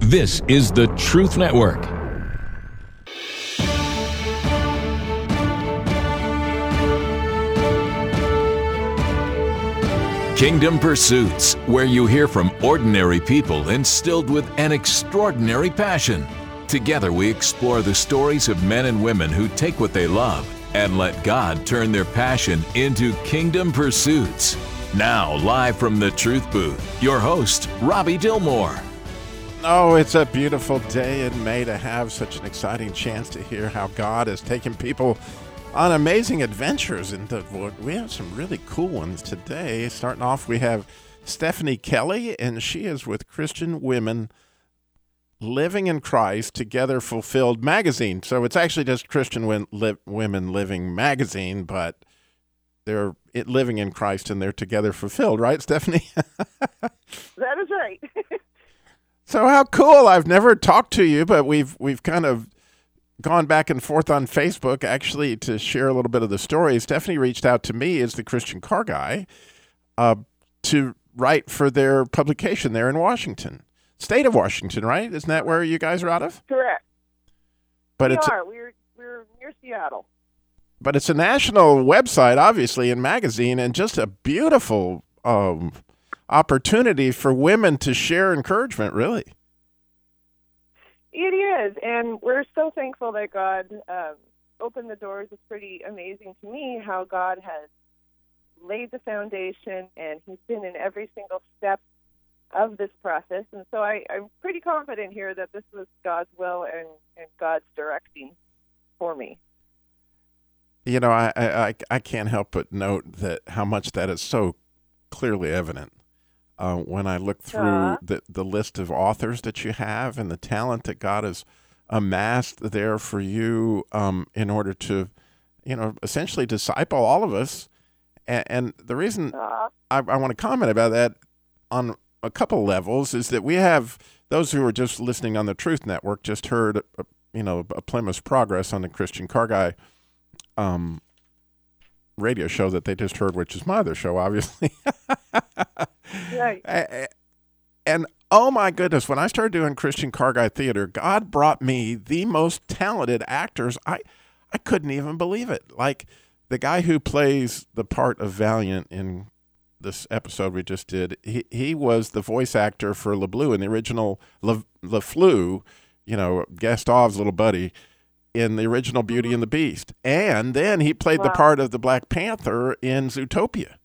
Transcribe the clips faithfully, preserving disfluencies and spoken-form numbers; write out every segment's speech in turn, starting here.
This is the Truth Network. Kingdom Pursuits, where you hear from ordinary people instilled with an extraordinary passion. Together we explore the stories of men and women who take what they love and let God turn their passion into kingdom pursuits. Now, live from the Truth Booth, your host, Robbie Dilmore. Oh, it's a beautiful day in May to have such an exciting chance to hear how God has taken people on amazing adventures. And we have some really cool ones today. Starting off, we have Stephanie Kelly, and she is with Christian Women Living in Christ Together Fulfilled magazine. So it's actually just Christian Women Living magazine, but they're living in Christ and they're together fulfilled, right, Stephanie? That is right. So how cool. I've never talked to you, but we've we've kind of gone back and forth on Facebook, actually, to share a little bit of the story. Stephanie reached out to me as the Christian Car Guy uh, to write for their publication there in Washington. State of Washington, right? Isn't that where you guys are out of? Correct. But we it's are. We're, we're near Seattle. But it's a national website, obviously, and magazine, and just a beautiful um, opportunity for women to share encouragement, really. It is, and we're so thankful that God um, opened the doors. It's pretty amazing to me how God has laid the foundation, and he's been in every single step of this process. And so I, I'm pretty confident here that this was God's will and, and God's directing for me. You know, I, I, I can't help but note that how much that is so clearly evident. Uh, when I look through uh-huh. the, the list of authors that you have and the talent that God has amassed there for you um, in order to, you know, essentially disciple all of us. And, and the reason uh-huh. I, I want to comment about that on a couple levels is that we have those who are just listening on the Truth Network just heard, uh, you know, a Plymouth Progress on the Christian Car Guy um, radio show that they just heard, which is my other show, obviously. Right. And oh my goodness, when I started doing Christian Car Guy Theater, God brought me the most talented actors. I, I couldn't even believe it. Like the guy who plays the part of Valiant in this episode we just did, he, he was the voice actor for LeBlue in the original Le, LeFleur, you know, Gastov's little buddy in the original Beauty and the Beast. And then he played wow. the part of the Black Panther in Zootopia.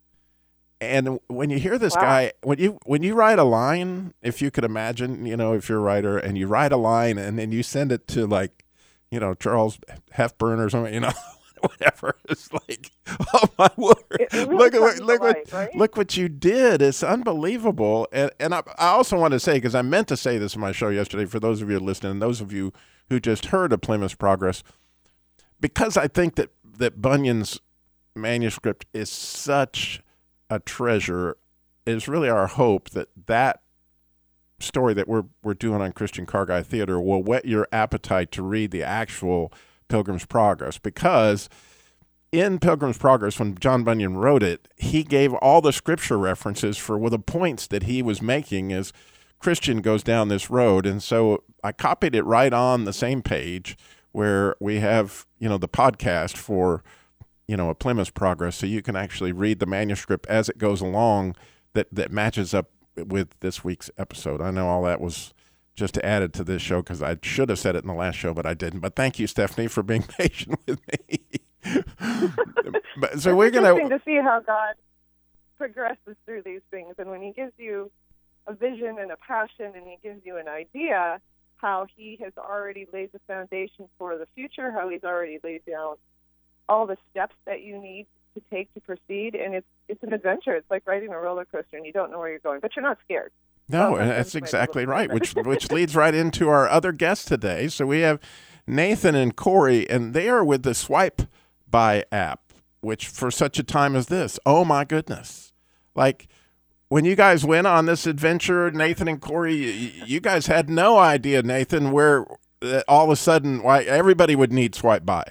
And when you hear this wow. guy, when you when you write a line, if you could imagine, you know, if you're a writer and you write a line and then you send it to like, you know, Charles Hepburn or something, you know, whatever, it's like, oh my word, really look at what, look life, what right? look what you did. It's unbelievable. And and I, I also want to say, because I meant to say this in my show yesterday, for those of you listening, and those of you who just heard of Plymouth Progress, because I think that that Bunyan's manuscript is such a treasure, is really our hope that that story that we're we're doing on Christian Car Guy Theater will whet your appetite to read the actual Pilgrim's Progress. Because in Pilgrim's Progress, when John Bunyan wrote it, he gave all the scripture references for well, the points that he was making as Christian goes down this road. And so I copied it right on the same page where we have, you know, the podcast for, you know, a Plymouth Progress, so you can actually read the manuscript as it goes along that, that matches up with this week's episode. I know all that was just added to this show because I should have said it in the last show, but I didn't. But thank you, Stephanie, for being patient with me. but, so it's we're going interesting to see how God progresses through these things. And when he gives you a vision and a passion and he gives you an idea, how he has already laid the foundation for the future, how he's already laid down all the steps that you need to take to proceed, and it's it's an adventure. It's like riding a roller coaster, and you don't know where you're going, but you're not scared. No, so and that's exactly right, which which leads right into our other guest today. So we have Nathan and Corey, and they are with the Swipe By app, which for such a time as this, oh my goodness. Like when you guys went on this adventure, Nathan and Corey, you, you guys had no idea, Nathan, where uh, all of a sudden why everybody would need Swipe By.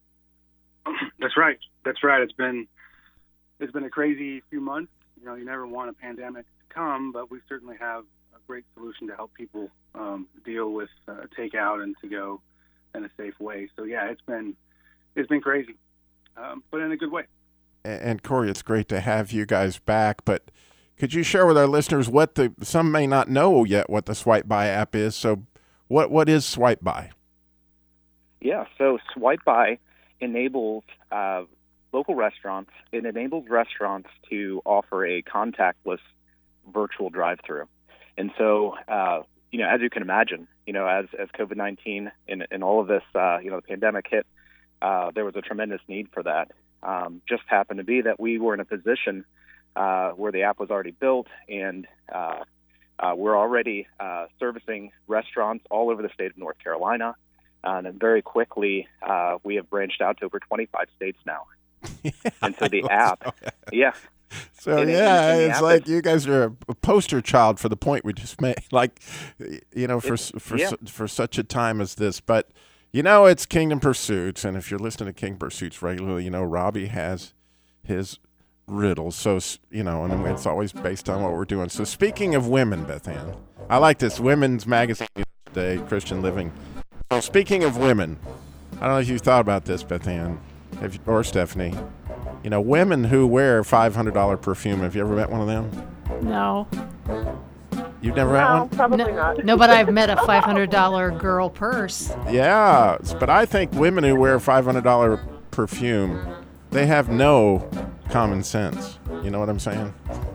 That's right. That's right. It's been it's been a crazy few months. You know, you never want a pandemic to come, but we certainly have great solution to help people um, deal with uh, takeout and to go in a safe way. So yeah, it's been it's been crazy, um, but in a good way. And, and Corey, it's great to have you guys back. But could you share with our listeners what the some may not know yet what the Swipe By app is? So what what is Swipe By? Yeah, so Swipe By enables uh, local restaurants. It enables restaurants to offer a contactless virtual drive-through. And so, uh, you know, as you can imagine, you know, as, as COVID nineteen and, and all of this, uh, you know, the pandemic hit, uh, there was a tremendous need for that. Um, just happened to be that we were in a position uh, where the app was already built, and uh, uh, we're already uh, servicing restaurants all over the state of North Carolina. Uh, and very quickly, uh, we have branched out to over twenty-five states now. Yeah, and so the app, so, yeah. So, and yeah, it, it's like is, you guys are a poster child for the point we just made, like, you know, for for yeah. su- for such a time as this. But, you know, it's Kingdom Pursuits, and if you're listening to Kingdom Pursuits regularly, you know, Robbie has his riddles. So, you know, and it's always based on what we're doing. So, speaking of women, Beth Ann, I like this women's magazine today, Christian Living. So, speaking of women, I don't know if you thought about this, Beth Ann, have you, or Stephanie. You know, women who wear five hundred dollars perfume. Have you ever met one of them? No. You've never No, met one? probably No, not. no, but I've met a five hundred dollars girl purse. Yeah, but I think women who wear five hundred dollars perfume, they have no common sense. You know what I'm saying?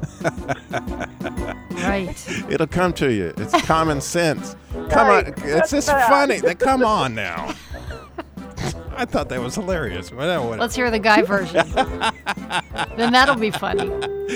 Right. It'll come to you. It's common sense. Come on. It's just funny. Come on now. I thought that was hilarious. Let's hear the guy version. Then that'll be funny.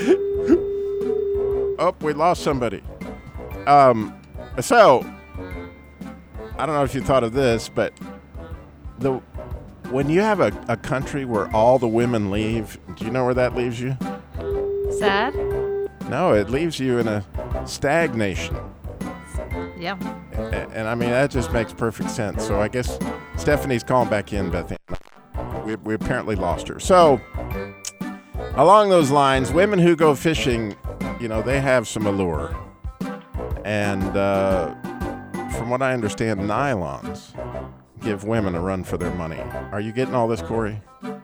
Oh, we lost somebody. Um, so, I don't know if you thought of this, but the when you have a, a country where all the women leave, do you know where that leaves you? Sad? No, it leaves you in a stagnation. Yeah. And, and I mean, that just makes perfect sense. So I guess Stephanie's calling back in, Beth Ann. We, we apparently lost her. So, along those lines, women who go fishing, you know, they have some allure. And uh, from what I understand, nylons give women a run for their money. Are you getting all this, Corey?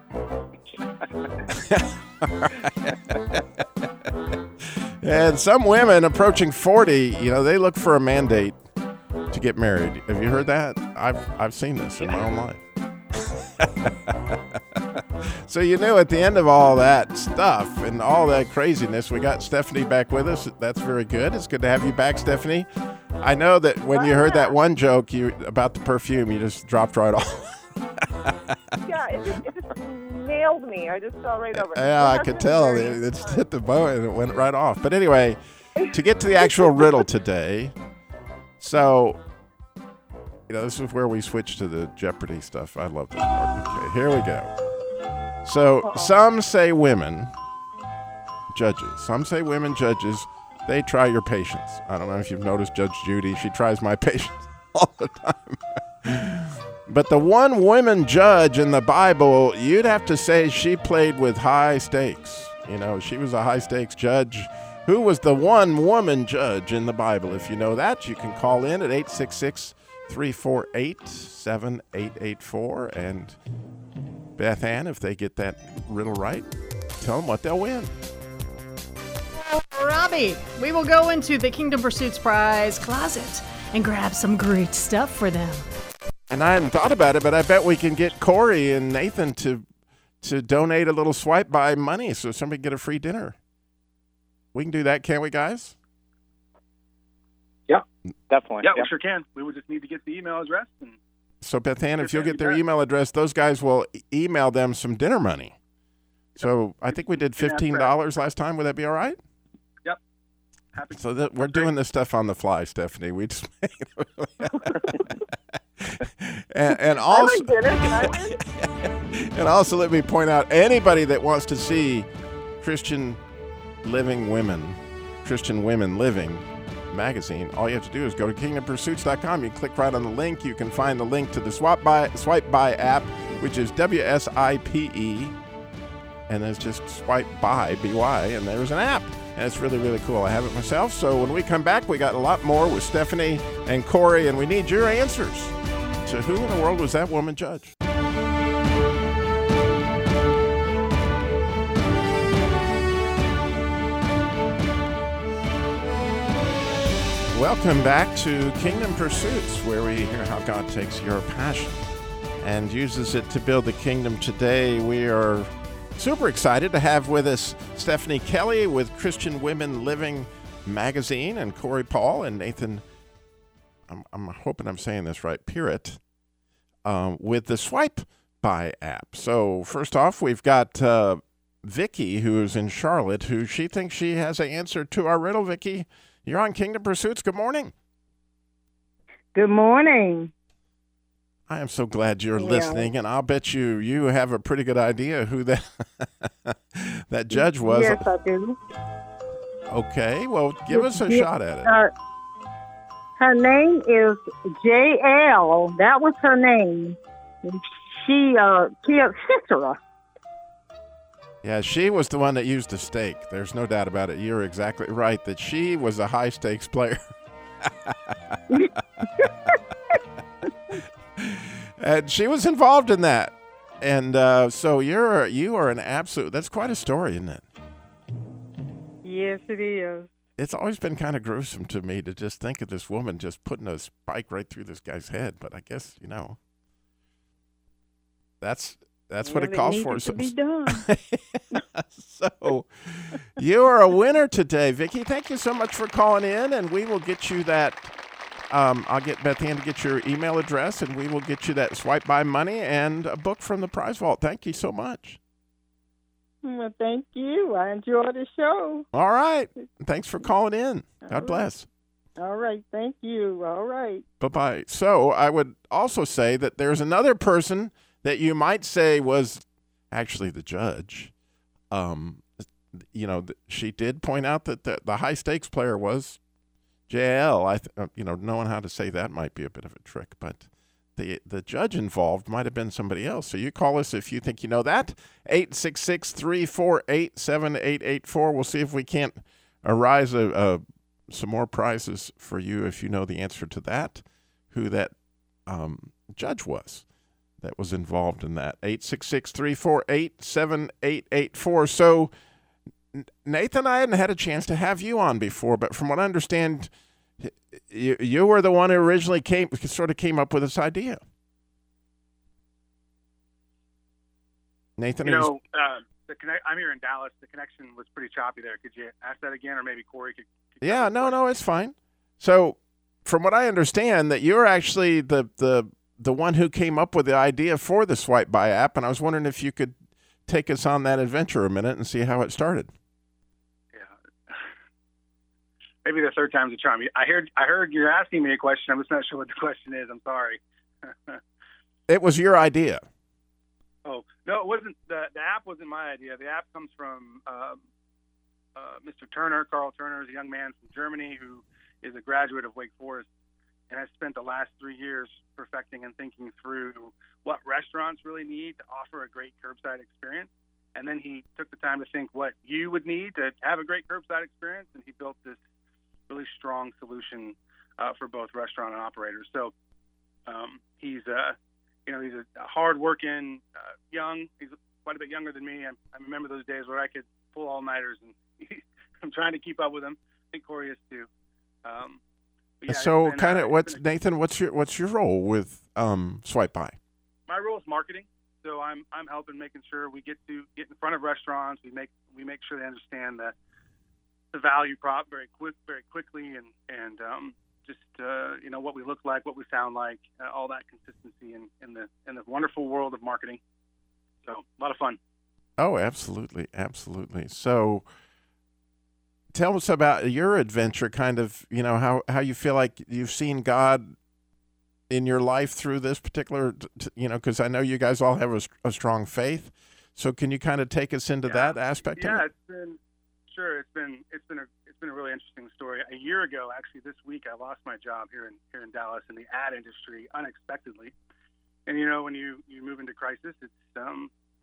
And some women approaching forty, you know, they look for a mandate to get married. Have you heard that? I've I've seen this in my own life. So, you know, at the end of all that stuff and all that craziness, we got Stephanie back with us. That's very good. It's good to have you back, Stephanie. I know that when you heard that one joke you about the perfume, you just dropped right off. Yeah, it just, it just nailed me. I just fell right over. Yeah, I could tell. It, it just hit the bow and it went right off. But anyway, to get to the actual riddle today, so, you know, this is where we switch to the Jeopardy stuff. I love this part. Okay, here we go. So, some say women judges. Some say women judges, they try your patience. I don't know if you've noticed Judge Judy. She tries my patience all the time. But the one woman judge in the Bible, you'd have to say she played with high stakes. You know, she was a high stakes judge. Who was the one woman judge in the Bible? If you know that, you can call in at eight six six, three four eight, seven eight eight four. And Beth Ann, if they get that riddle right, tell them what they'll win. Robbie, we will go into the Kingdom Pursuits Prize closet and grab some great stuff for them. And I hadn't thought about it, but I bet we can get Corey and Nathan to to donate a little Swipe By money so somebody can get a free dinner. We can do that, can't we, guys? Yeah, definitely. Yeah, yeah, we sure can. We would just need to get the email address. And So, Beth Ann, if Yes, you'll sir, get their you bet. email address, those guys will e- email them some dinner money. So I think we did fifteen dollars last time. Would that be all right? Yep. Happy. So that we're doing this stuff on the fly, Stephanie. We just and, and I also like dinner. Can I win? and also let me point out anybody that wants to see Christian Living Women, Christian Women Living magazine, all you have to do is go to kingdom pursuits dot com. You click right on the link. You can find the link to the Swipe By, Swipe By app, which is W S I P E, and there's just Swipe By, B Y, and there's an app. and it's really, really cool. I have it myself. So when we come back, we got a lot more with Stephanie and Corey, and we need your answers to who in the world was that woman judge? Welcome back to Kingdom Pursuits, where we hear how God takes your passion and uses it to build the kingdom. Today, we are super excited to have with us Stephanie Kelly with Christian Women Living Magazine, and Corey Paul and Nathan, I'm, I'm hoping I'm saying this right, Pirret, um, with the Swipe By app. So first off, we've got uh, Vicki, who's in Charlotte, who she thinks she has an answer to our riddle. Vicki, you're on Kingdom Pursuits. Good morning. Good morning. I am so glad you're Yeah. listening, and I'll bet you you have a pretty good idea who that that judge was. Yes, I do. Okay, well, give us a Yeah, shot at it. Uh, her name is J L. That was her name. She uh, killed Sisera. Yeah, she was the one that used the stake. There's no doubt about it. You're exactly right that she was a high-stakes player. And she was involved in that. And uh, so you're you are an absolute, that's quite a story, isn't it? Yes, it is. It's always been kind of gruesome to me to just think of this woman just putting a spike right through this guy's head. But I guess, you know, that's that's what Well, it calls for. needed to Some- be done. So you are a winner today, Vicki. Thank you so much for calling in, and we will get you that. Um, I'll get Beth Ann to get your email address, and we will get you that Swipe By money and a book from the prize vault. Thank you so much. Well, thank you. I enjoyed the show. All right. Thanks for calling in. All God right. bless. All right. Thank you. All right. Bye-bye. So I would also say that there's another person that you might say was actually the judge. Um, you know, th- she did point out that the, the high-stakes player was J L. I, th- uh, you know, knowing how to say that might be a bit of a trick, but the the judge involved might have been somebody else. So you call us if you think you know that. eight six six, three four eight, seven eight eight four. We'll see if we can't arise a, a, some more prizes for you if you know the answer to that, who that um, judge was that was involved in that. eight six six, three four eight, seven eight eight four. So Nathan, I hadn't had a chance to have you on before, but from what I understand, you, you were the one who originally came, sort of came up with this idea. Nathan, You are you- know, uh, the connect, I'm here in Dallas. The connection was pretty choppy there. Could you ask that again, or maybe Corey could? could yeah, cover the no, question? no, it's fine. So, from what I understand, that you're actually the the the one who came up with the idea for the Swipe By app, and I was wondering if you could take us on that adventure a minute and see how it started. Yeah. Maybe the third time's a charm. I heard. I heard you're asking me a question. I'm just not sure what the question is. I'm sorry. It was your idea. Oh no, it wasn't. The the app wasn't my idea. The app comes from um, uh, Mister Turner. Carl Turner is a young man from Germany who is a graduate of Wake Forest, and has spent the last three years perfecting and thinking through what restaurants really need to offer a great curbside experience. And then he took the time to think what you would need to have a great curbside experience, and he built this really strong solution uh, for both restaurant and operators. So um, he's uh, you know, he's a hard-working, uh, young. He's quite a bit younger than me. I, I remember those days where I could pull all-nighters, and I'm trying to keep up with him. I think Corey is too. Um, but yeah, so, it's been, kind uh, of, it's what's been a- Nathan? What's your what's your role with um, Swipe By? my role is marketing. So I'm I'm helping making sure we get to get in front of restaurants. We make we make sure they understand the the value prop very quick very quickly, and and um, just uh, you know what we look like, what we sound like, uh, all that consistency in, in the in the wonderful world of marketing. So a lot of fun. Oh, absolutely, absolutely. So, tell us about your adventure. Kind of, you know, how how you feel like you've seen God in your life through this particular, t- t- you know, because I know you guys all have a, s- a strong faith. So, can you kind of take us into Yeah. that aspect Yeah, of it? it's been sure. It's been it's been a it's been a really interesting story. A year ago, actually, this week, I lost my job here in here in Dallas in the ad industry unexpectedly. And you know, when you, you move into crisis, it's um,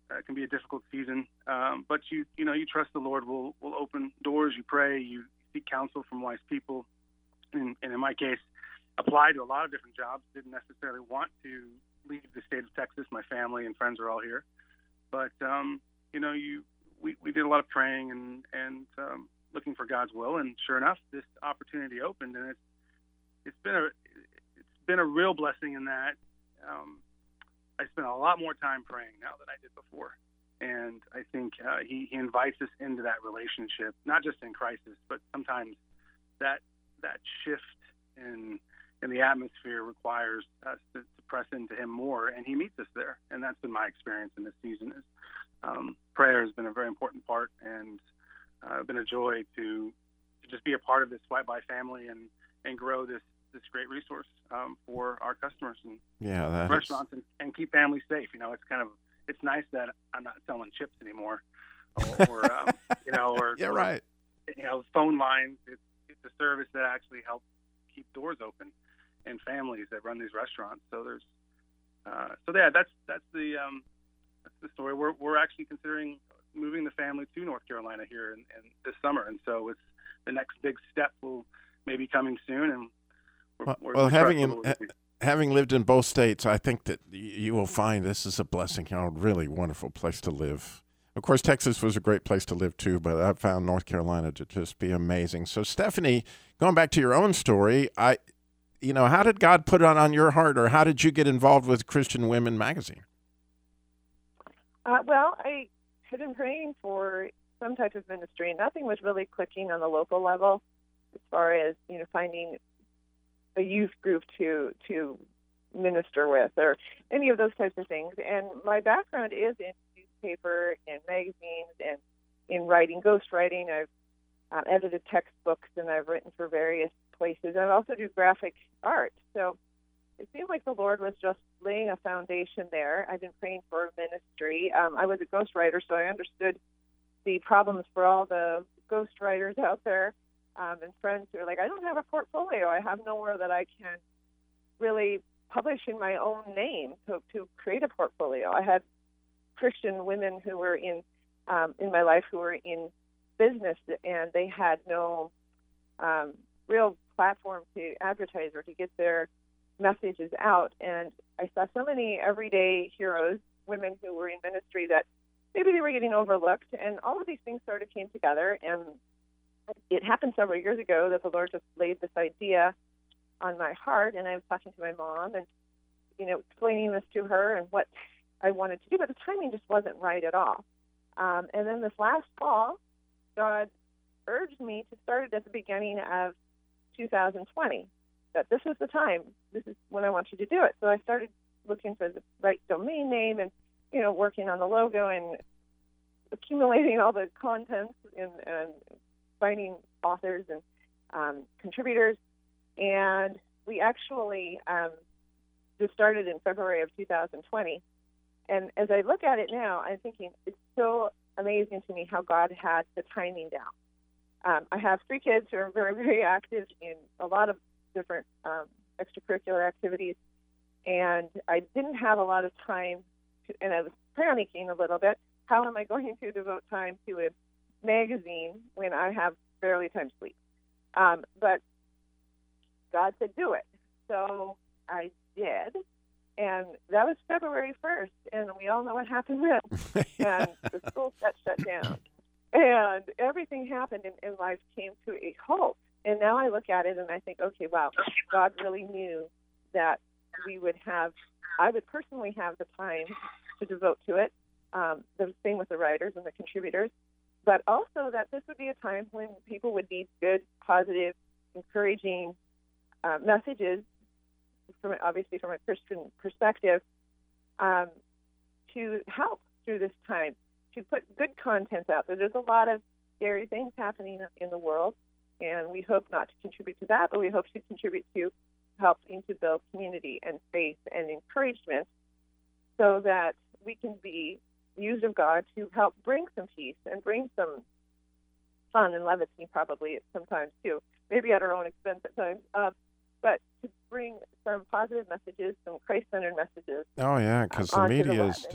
uh, it can be a difficult season, um, but you you know you trust the Lord will will open doors. You pray, you seek counsel from wise people, and, and in my case, applied to a lot of different jobs. Didn't necessarily want to leave the state of Texas. My family and friends are all here, but um, you know you we, we did a lot of praying and and um, looking for God's will, and sure enough, this opportunity opened, and it's it's been a it's been a real blessing in that. Um, I spend a lot more time praying now than I did before. And I think uh, he, he invites us into that relationship, not just in crisis, but sometimes that that shift in in the atmosphere requires us to, to press into him more, and he meets us there. And that's been my experience in this season. Is um, prayer has been a very important part, and uh, been a joy to, to just be a part of this Swipe By family and, and grow this this great resource um, for our customers and yeah, that restaurants, and, and keep families safe. You know, it's kind of it's nice that I'm not selling chips anymore, or, or um, you know, or yeah, or, right. You know, phone lines. It's it's a service that actually helps keep doors open and families that run these restaurants. So there's uh, so yeah, that's that's the um, that's the story. We're we're actually considering moving the family to North Carolina here in, in this summer, and so it's the next big step will maybe coming soon. And We're, well, we're well having in, ha, having lived in both states, I think that y- you will find this is a blessing. You know, a really wonderful place to live. Of course, Texas was a great place to live too, but I found North Carolina to just be amazing. So, Stephanie, going back to your own story, I, you know, how did God put it on your heart, or how did you get involved with Christian Women Magazine? Uh, well, I had been praying for some type of ministry, and nothing was really clicking on the local level as far as, you know, finding a youth group to to minister with or any of those types of things. And my background is in newspaper and magazines and in writing, ghostwriting. I've uh, edited textbooks, and I've written for various places. I also do graphic art. So it seemed like the Lord was just laying a foundation there. I've been praying for ministry. Um, I was a ghostwriter, so I understood the problems for all the ghostwriters out there. Um, and friends who are like, I don't have a portfolio. I have nowhere that I can really publish in my own name to, to create a portfolio. I had Christian women who were in um, in my life who were in business, and they had no um, real platform to advertise or to get their messages out. And I saw so many everyday heroes, women who were in ministry, that maybe they were getting overlooked. And all of these things sort of came together, and it happened several years ago that the Lord just laid this idea on my heart, and I was talking to my mom and, you know, explaining this to her and what I wanted to do, but the timing just wasn't right at all. Um, and then this last fall, God urged me to start it at the beginning of two thousand twenty, that this is the time, this is when I want you to do it. So I started looking for the right domain name and, you know, working on the logo and accumulating all the contents and, and finding authors and um, contributors, and we actually um, just started in February of two thousand twenty. And as I look at it now, I'm thinking it's so amazing to me how God had the timing down. Um, I have three kids who are very, very active in a lot of different um, extracurricular activities, and I didn't have a lot of time, to, and I was panicking a little bit. How am I going to devote time to a magazine when I have barely time to sleep? Um, but God said, do it. So I did. And that was February first. And we all know what happened then. And the school got shut down. And everything happened, and, and life came to a halt. And now I look at it and I think, okay, wow, God really knew that we would have, I would personally have the time to devote to it. Um, the same with the writers and the contributors. But also that this would be a time when people would need good, positive, encouraging uh, messages, from obviously from a Christian perspective, um, to help through this time, to put good content out there. There's a lot of scary things happening in the world, and we hope not to contribute to that, but we hope to contribute to helping to build community and faith and encouragement so that we can be used of God to help bring some peace and bring some fun and levity, probably sometimes too, maybe at our own expense at times, uh, but to bring some positive messages, some Christ-centered messages. Oh yeah, because um, the media the is just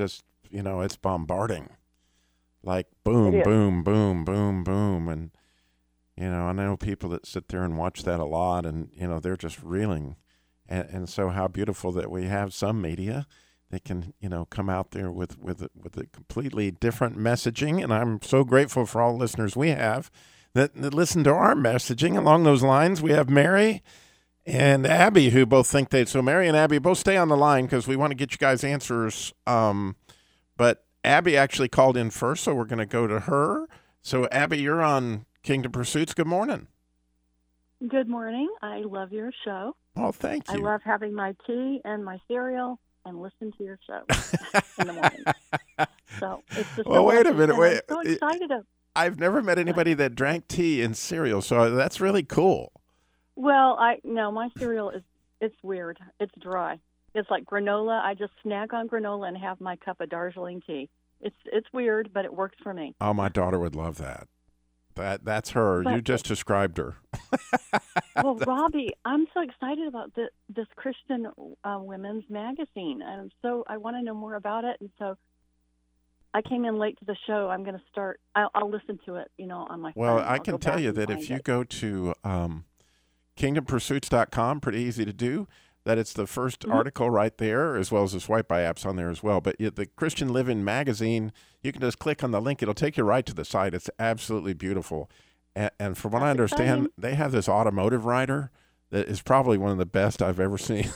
you know, it's bombarding. Like boom, It is. boom, boom, boom, boom. And, you know, I know people that sit there and watch that a lot and, you know, they're just reeling. And, and so how beautiful that we have some media that can, you know, come out there with, with, with a completely different messaging. And I'm so grateful for all the listeners we have that, that listen to our messaging along those lines. We have Mary and Abby who both think they, so Mary and Abby both stay on the line because we want to get you guys answers. Um, but Abby actually called in first, so we're going to go to her. So Abby, you're on Kingdom Pursuits. Good morning. Good morning. I love your show. Oh, thank you. I love having my tea and my cereal and listen to your show in the morning. So it's just well, so wait a awesome, minute. and Wait. I'm so excited. Of, I've never met anybody that drank tea and cereal, so that's really cool. well, I no, my cereal is it's weird. It's dry. It's like granola. I just snack on granola and have my cup of Darjeeling tea. It's it's weird, but it works for me. Oh, my daughter would love that. That that's her. But, you just described her. Well, Robbie, I'm so excited about the, this Christian uh, Women's Magazine, and so I want to know more about it. And so I came in late to the show. I'm going to start. I'll, I'll listen to it, you know, on my phone. Well, I I'll can go tell back you and that find if you it. go to um, kingdom pursuits dot com, pretty easy to do, that it's the first Mm-hmm. article right there, as well as the Swipe By apps on there as well. But yeah, the Christian Living Magazine, you can just click on the link. It'll take you right to the site. It's absolutely beautiful. And, and from what I That's understand, exciting. they have this automotive writer that is probably one of the best I've ever seen.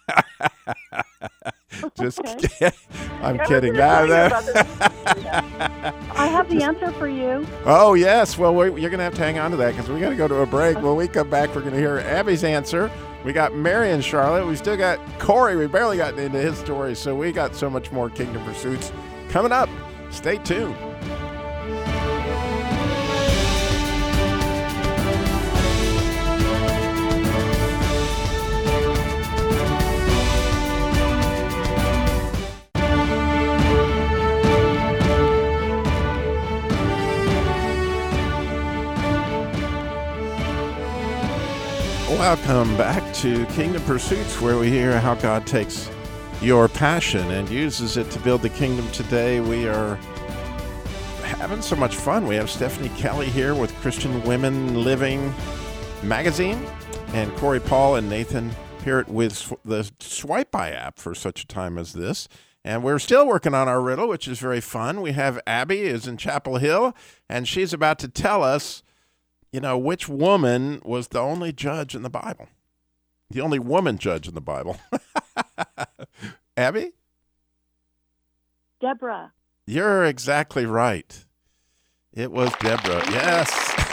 Just, Okay. I'm Yeah, I was kidding. gonna Ah, tell you that- I have the answer for you. Oh, yes. Well, we, you're going to have to hang on to that because we got to go to a break. When we come back, we're going to hear Abby's answer. We got Mary and Charlotte. We still got Corey. We barely got into his story. So we got so much more Kingdom Pursuits coming up. Stay tuned. Welcome back to Kingdom Pursuits, where we hear how God takes your passion and uses it to build the kingdom. Today we are having so much fun. We have Stephanie Kelly here with Christian Women Living Magazine, and Corey Paul and Nathan Peart with the Swipe By app for such a time as this. And we're still working on our riddle, which is very fun. We have Abby is in Chapel Hill, and she's about to tell us, you know, which woman was the only judge in the Bible? The only woman judge in the Bible. Abby? Deborah. You're exactly right. It was Deborah. Yes.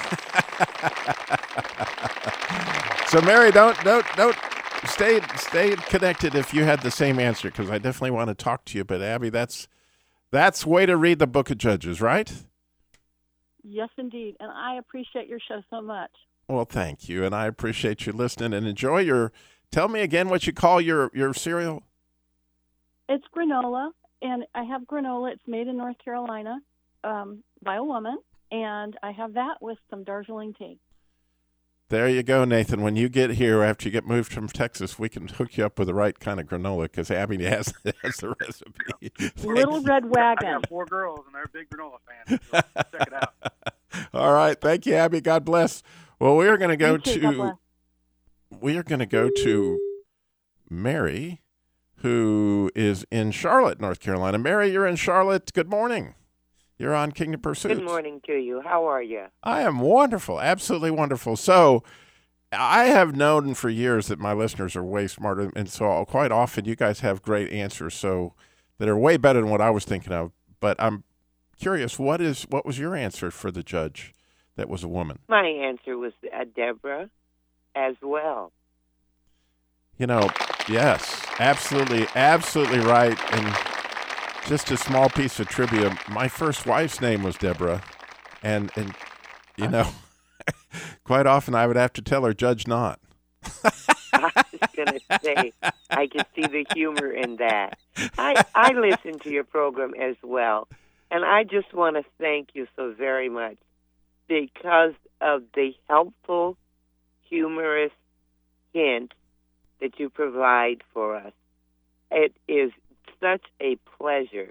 So, Mary, don't don't don't stay stay connected if you had the same answer, because I definitely want to talk to you. But Abby, that's that's way to read the Book of Judges, right? Yes, indeed. And I appreciate your show so much. Well, thank you, and I appreciate you listening and enjoy your. Tell me again what you call your your cereal. It's granola, and I have granola. It's made in North Carolina um, by a woman, and I have that with some Darjeeling tea. There you go, Nathan. When you get here, after you get moved from Texas, we can hook you up with the right kind of granola, because Abby has, has the recipe. Little Red I Wagon. got four girls, and they're big granola fans. So check it out. All right. Thank you, Abby. God bless. Well, we are going to go You too, God to bless. we are going to go to Mary, who is in Charlotte, North Carolina. Mary, you're in Charlotte. Good morning. You're on Kingdom Pursuits. Good morning to you. How are you? I am wonderful, absolutely wonderful. So I have known for years that my listeners are way smarter, and so quite often you guys have great answers, so that are way better than what I was thinking of. But I'm curious, what is what was your answer for the judge that was a woman? My answer was uh, Deborah as well. You know, yes, absolutely, absolutely right. And just a small piece of trivia, my first wife's name was Deborah, and, and you know, quite often I would have to tell her, judge not. I was going to say, I can see the humor in that. I, I listen to your program as well, and I just want to thank you so very much because of the helpful, humorous hint that you provide for us. It is such a pleasure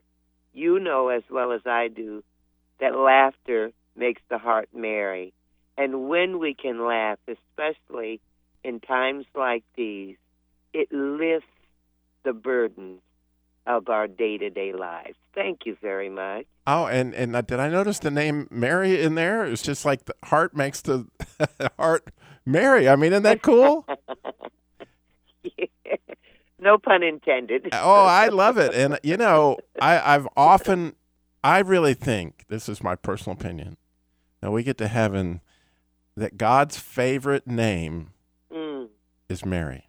you know as well as I do that laughter makes the heart merry. And when we can laugh, especially in times like these, it lifts the burdens of our day-to-day lives. Thank you very much. Oh, and, and uh, did I notice the name Mary in there? It's just like the heart makes the heart merry. I mean, isn't that cool? Yeah. No pun intended. Oh, I love it. And, you know, I, I've often, I really think, this is my personal opinion, that we get to heaven, that God's favorite name mm. is Mary.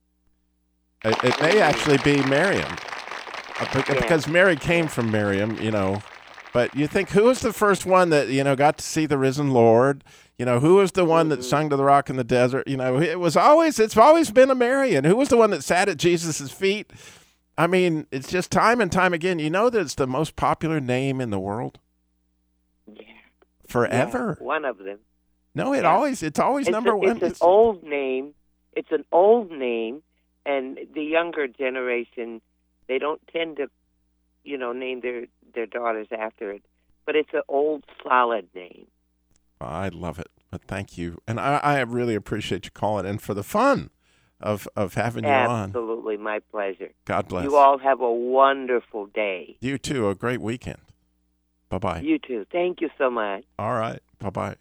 It, it may actually be Miriam, because Mary came from Miriam, you know. But you think, who was the first one that, you know, got to see the risen Lord? You know, who was the one that sung to the rock in the desert? You know, it was always, it's always been a Mary. And who was the one that sat at Jesus' feet? I mean, it's just time and time again. You know that it's the most popular name in the world? Yeah. Forever. Yeah, one of them. No, it yeah. always, it's always it's number a, one. It's an it's, old name. It's an old name. And the younger generation, they don't tend to, you know, name their, their daughters after it. But it's an old, solid name. I love it. But thank you. And I, I really appreciate you calling in for the fun of, of having you Absolutely, on. Absolutely, my pleasure. God bless. You all have a wonderful day. You too. A great weekend. Bye-bye. You too. Thank you so much. All right. Bye-bye.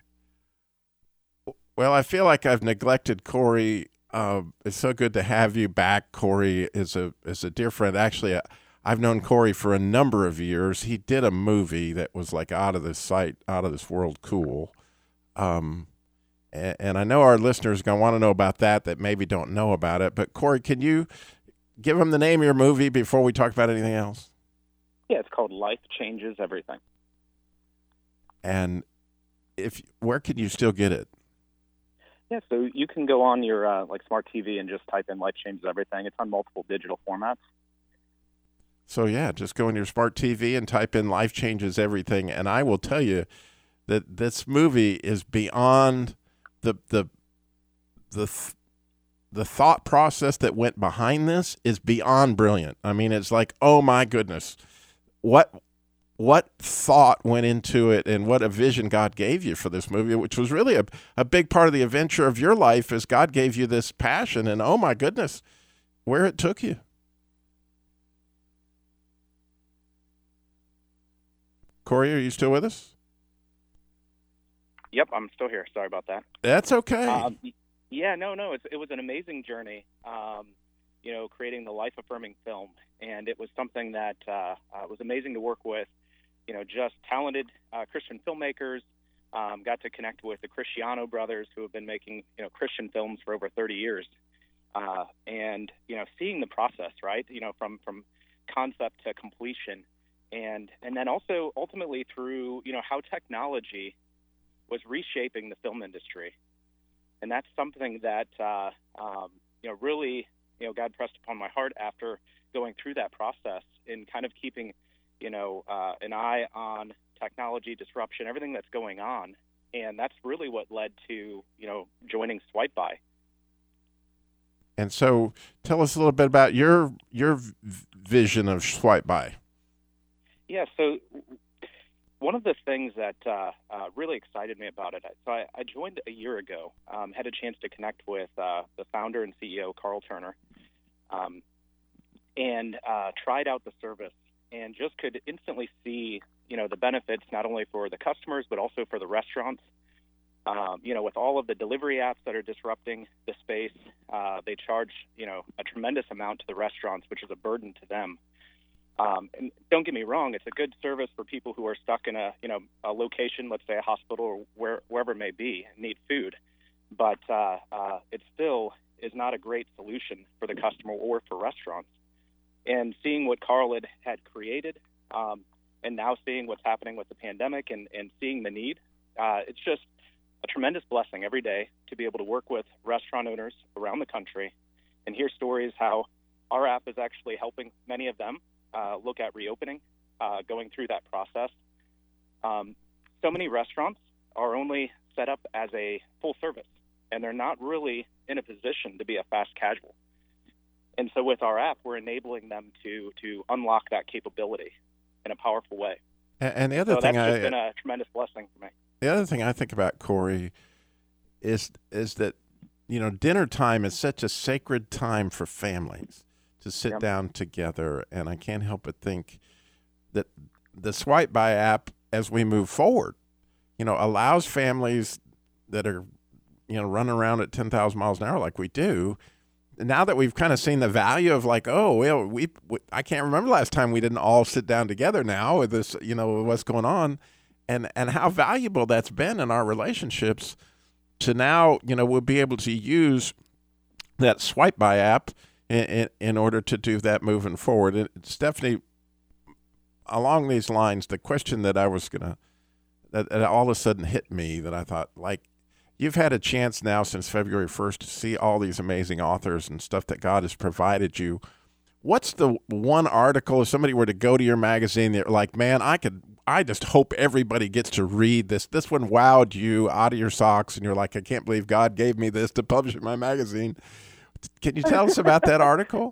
Well, I feel like I've neglected Corey. Uh, it's so good to have you back. Corey is a is a dear friend. Actually, I've known Corey for a number of years. He did a movie that was like out of this sight, out of this world cool. Um, and, and I know our listeners are going to want to know about that that maybe don't know about it. But, Corey, can you give them the name of your movie before we talk about anything else? Yeah, it's called Life Changes Everything. And if where can you still get it? Yeah, so you can go on your uh, like smart T V and just type in Life Changes Everything. It's on multiple digital formats. So, yeah, just go on your smart T V and type in Life Changes Everything. And I will tell you that this movie is beyond the the the th- the thought process that went behind this is beyond brilliant. I mean, it's like, oh, my goodness, what what thought went into it and what a vision God gave you for this movie, which was really a, a big part of the adventure of your life as God gave you this passion. And, oh, my goodness, where it took you. Corey, are you still with us? Yep, I'm still here. Sorry about that. That's okay. Um, yeah, no, no, it's, it was an amazing journey, um, you know, creating the life-affirming film. And it was something that uh, uh, was amazing to work with, you know, just talented uh, Christian filmmakers. Um, got to connect with the Cristiano brothers who have been making, you know, Christian films for over thirty years. Uh, and, you know, seeing the process, right, you know, from, from concept to completion. And and then also ultimately through, you know, how technology was reshaping the film industry. And that's something that, uh, um, you know, really, you know, God pressed upon my heart after going through that process in kind of keeping, you know, uh, an eye on technology disruption, everything that's going on. And that's really what led to, you know, joining Swipe By. And so tell us a little bit about your your vision of Swipe By. Yeah, so one of the things that uh, uh, really excited me about it, so I, I joined a year ago, um, had a chance to connect with uh, the founder and C E O, Carl Turner, um, and uh, tried out the service and just could instantly see, you know, the benefits not only for the customers but also for the restaurants. Um, you know, with all of the delivery apps that are disrupting the space, uh, they charge, you know, a tremendous amount to the restaurants, which is a burden to them. Um, and don't get me wrong, it's a good service for people who are stuck in a, you know, a location, let's say a hospital or where, wherever it may be, and need food. But uh, uh, it still is not a great solution for the customer or for restaurants. And seeing what Carl had, had created, um, and now seeing what's happening with the pandemic and, and seeing the need, uh, it's just a tremendous blessing every day to be able to work with restaurant owners around the country and hear stories how our app is actually helping many of them Uh, look at reopening, uh, going through that process. Um, so many restaurants are only set up as a full service, and they're not really in a position to be a fast casual. And so with our app, we're enabling them to to unlock that capability. in a powerful way. And, and the other so thing that's I, just been a tremendous blessing for me. The other thing I think about, Corey, is is that, you know, dinner time is such a sacred time for families to sit Yep. down together, and I can't help but think that the Swipe By app, as we move forward, you know, allows families that are, you know, running around at ten thousand miles an hour like we do. Now that we've kind of seen the value of like, oh, well, we, we, I can't remember last time we didn't all sit down together now with this, you know, what's going on, and, and how valuable that's been in our relationships to now, you know, we'll be able to use that Swipe By app in, in, in order to do that moving forward. And Stephanie, along these lines, the question that I was going to, that, that all of a sudden hit me that I thought, like, you've had a chance now since February first to see all these amazing authors and stuff that God has provided you. What's the one article, if somebody were to go to your magazine, they're like, man, I could, I just hope everybody gets to read this. This one wowed you out of your socks, and you're like, I can't believe God gave me this to publish in my magazine. Can you tell us about that article?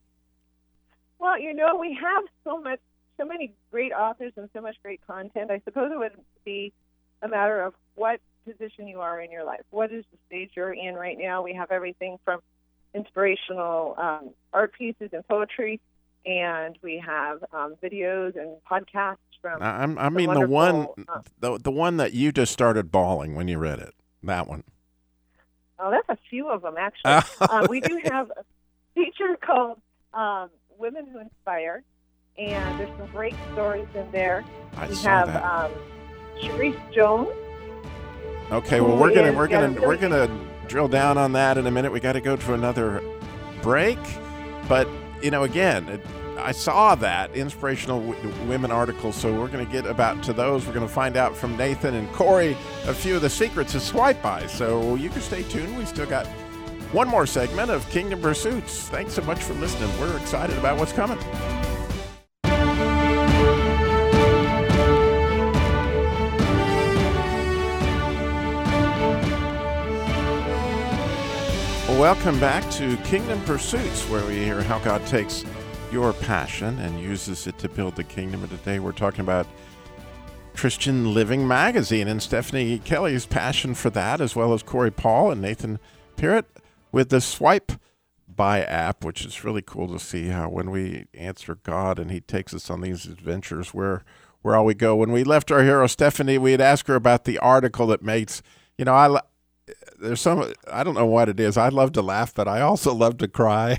Well, you know, we have so much, so many great authors and so much great content. I suppose it would be a matter of what position you are in your life. What is the stage you're in right now? We have everything from inspirational um, art pieces and poetry, and we have um, videos and podcasts from. I'm, I mean, the one, uh, the the one that you just started bawling when you read it. That one. Oh, that's a few of them actually. uh, we do have a feature called um, "Women Who Inspire," and there's some great stories in there. I we saw have that. Um, Sharice Jones. Okay, well, we're gonna we're gonna yeah, we're gonna drill down on that in a minute. We got to go to another break, but you know, again, it, I saw that inspirational w- women article, so we're gonna get about to those. We're gonna find out from Nathan and Corey a few of the secrets of Swipe By. So you can stay tuned. We still got one more segment of Kingdom Pursuits. Thanks so much for listening. We're excited about what's coming. Welcome back to Kingdom Pursuits, where we hear how God takes your passion and uses it to build the kingdom. And today we're talking about Christian Living Magazine and Stephanie Kelly's passion for that, as well as Corey Paul and Nathan Pirrett with the Swipe By app, which is really cool to see how when we answer God and he takes us on these adventures, where, where all we go. When we left our hero, Stephanie, we had asked her about the article that makes, you know, I There's some, I don't know what it is. I love to laugh, but I also love to cry.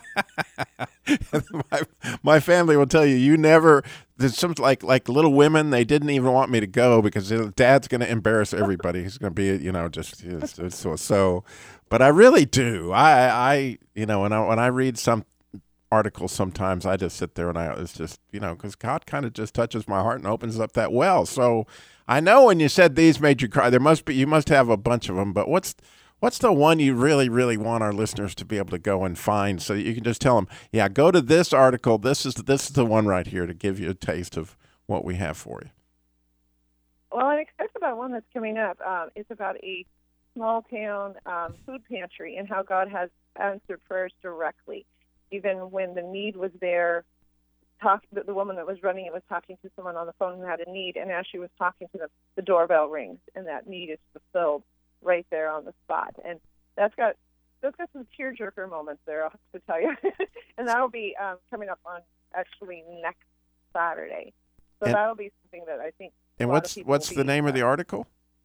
my, my family will tell you, you never, there's some, like, like Little Women, they didn't even want me to go because Dad's going to embarrass everybody. He's going to be, you know, just, so, so, but I really do. I, I, you know, when I, when I read some articles, sometimes I just sit there and I, it's just, you know, because God kind of just touches my heart and opens up that well. So, I know when you said these made you cry, there must be, you must have a bunch of them, but what's what's the one you really, really want our listeners to be able to go and find so that you can just tell them, yeah, go to this article. This is this is the one right here to give you a taste of what we have for you. Well, I'm excited about one that's coming up. Um, it's about a small town um, food pantry and how God has answered prayers directly, even when the need was there. Talk, the, the woman that was running it was talking to someone on the phone who had a need, and as she was talking to them, the doorbell rings, and that need is fulfilled right there on the spot. And that's got that's got some tearjerker moments there, I'll have to tell you. And that'll be um, coming up on actually next Saturday. So and, that'll be something that I think. And what's what's the name of the article?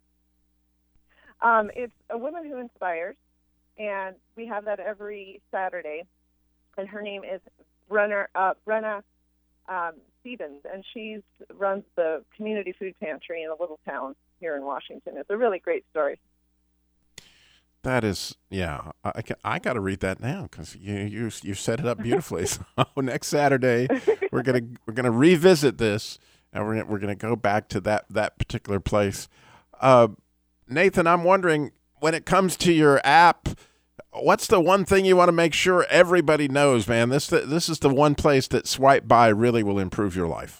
Um, it's A Woman Who Inspires, and we have that every Saturday. And her name is Brenna uh, Brenna. Um, Stevens, and she runs the community food pantry in a little town here in Washington. It's a really great story. That is, yeah, I, I got to read that now because you you you set it up beautifully. So next Saturday we're gonna we're gonna revisit this, and we're gonna, we're gonna go back to that that particular place. Uh, Nathan, I'm wondering, when it comes to your app, what's the one thing you want to make sure everybody knows, man? This this is the one place that Swipe By really will improve your life.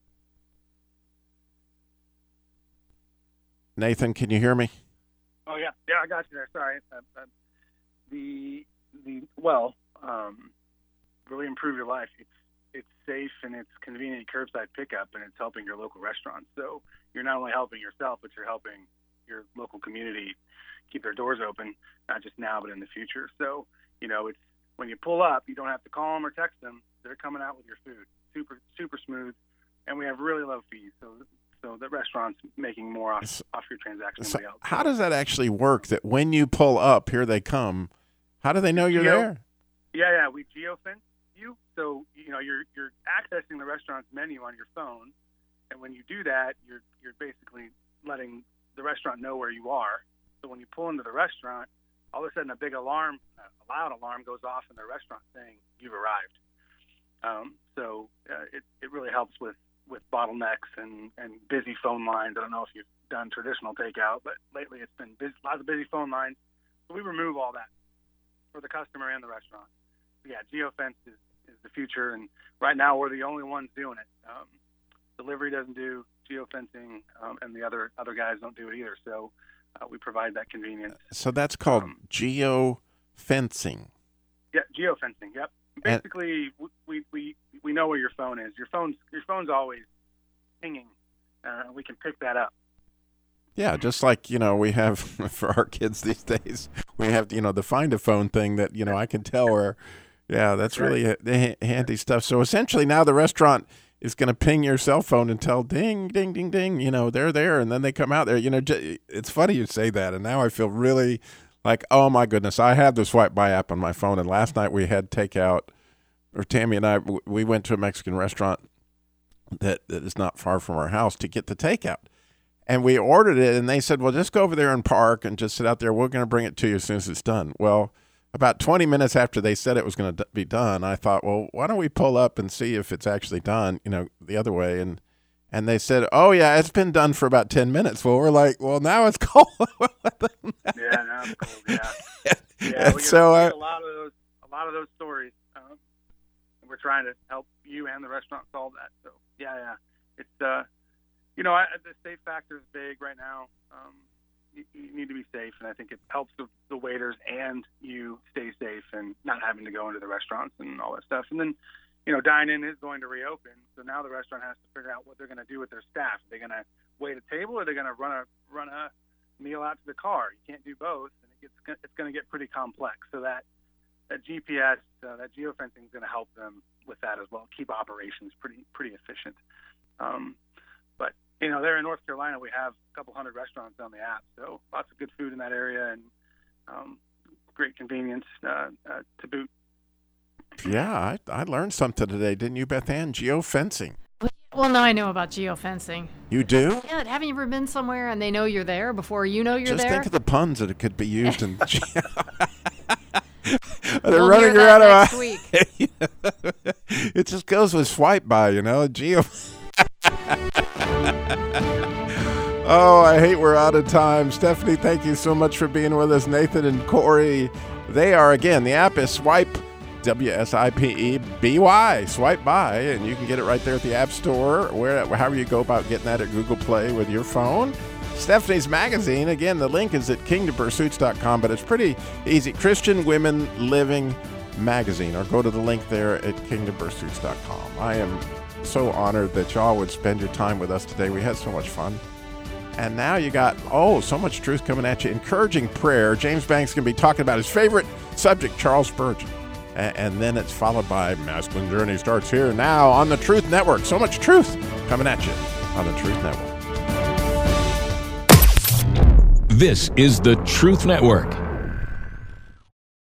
Nathan, can you hear me? Oh yeah, yeah, I got you there. Sorry, uh, uh, the the well, um, really improve your life. It's it's safe and it's convenient curbside pickup, and it's helping your local restaurants. So you're not only helping yourself, but you're helping your local community keep their doors open, not just now, but in the future. So, you know, it's when you pull up, you don't have to call them or text them. They're coming out with your food. Super, super smooth. And we have really low fees. So, so the restaurant's making more off, off your transaction. So than we else. how does that actually work, that when you pull up, here they come? How do they know you're Geo- there? Yeah, yeah. We geofence you. So, you know, you're you're accessing the restaurant's menu on your phone. And when you do that, you're you're basically letting the restaurant know where you are. So when you pull into the restaurant, all of a sudden a big alarm, a loud alarm goes off in the restaurant saying you've arrived. Um, so uh, it, it really helps with, with bottlenecks and, and busy phone lines. I don't know if you've done traditional takeout, but lately it's been busy, lots of busy phone lines. So we remove all that for the customer and the restaurant. So yeah, geofence is, is the future, and right now we're the only ones doing it. Um, delivery doesn't do geofencing, um, and the other other guys don't do it either. So uh, we provide that convenience. So that's called um, geofencing. Yeah, geofencing. Yep. Basically, and, we, we we know where your phone is. Your phone's your phone's always pinging. Uh, we can pick that up. Yeah, just like, you know, we have for our kids these days, we have, you know, the find a phone thing that, you know, I can tell where. Yeah, that's really ha- handy stuff. So essentially now the restaurant is going to ping your cell phone and tell ding, ding, ding, ding, you know, they're there. And then they come out there. You know, j- it's funny you say that. And now I feel really like, oh, my goodness, I have the Swipe By app on my phone. And last night we had takeout, or Tammy and I, we went to a Mexican restaurant that, that is not far from our house to get the takeout. And we ordered it, and they said, well, just go over there and park and just sit out there. We're going to bring it to you as soon as it's done. Well, about twenty minutes after they said it was going to be done, I thought, well, why don't we pull up and see if it's actually done, you know, the other way. And and they said, oh, yeah, it's been done for about ten minutes. Well, we're like, well, now it's cold. Yeah, now it's cold, yeah. Yeah, we get, so, we uh, get a lot of those, a lot of those stories. Um, and we're trying to help you and the restaurant solve that. So, yeah, yeah. It's, uh, you know, I, the safe factor is big right now. Um, you, you need to be safe, and I think it helps the, the waiters and you stay safe and not having to go into the restaurants and all that stuff. And then, you know, dine-in is going to reopen, so now the restaurant has to figure out what they're going to do with their staff. Are they going to wait a table, or are they going to run a run a meal out to the car? You can't do both, and it gets it's going to get pretty complex. So that that G P S, uh, that geofencing is going to help them with that as well. Keep operations pretty pretty efficient. Um, but you know, there in North Carolina, we have a couple hundred restaurants on the app, so lots of good food in that area, and um, great convenience uh, uh, to boot. Yeah, I, I learned something today, didn't you, Beth Ann? Geofencing. Well, now I know about geofencing. You do? Yeah, haven't you ever been somewhere and they know you're there before you know you're Just there? Just think of the puns that it could be used in. Ge- They're we'll running hear around that next week. It just goes with Swipe By, you know. Geo. Oh, I hate we're out of time. Stephanie, thank you so much for being with us. Nathan and Corey, they are, again, the app is Swipe, W S I P E B Y, Swipe By, and you can get it right there at the App Store, where, however you go about getting that at Google Play with your phone. Stephanie's magazine, again, the link is at kingdom pursuits dot com, but it's pretty easy. Christian Women Living Magazine, or go to the link there at kingdom pursuits dot com. I am so honored that y'all would spend your time with us today. We had so much fun. And now you got, oh, so much truth coming at you. Encouraging prayer. James Banks is going to be talking about his favorite subject, Charles Spurgeon. And, and then it's followed by Masculine Journey starts here now on the Truth Network. So much truth coming at you on the Truth Network. This is the Truth Network.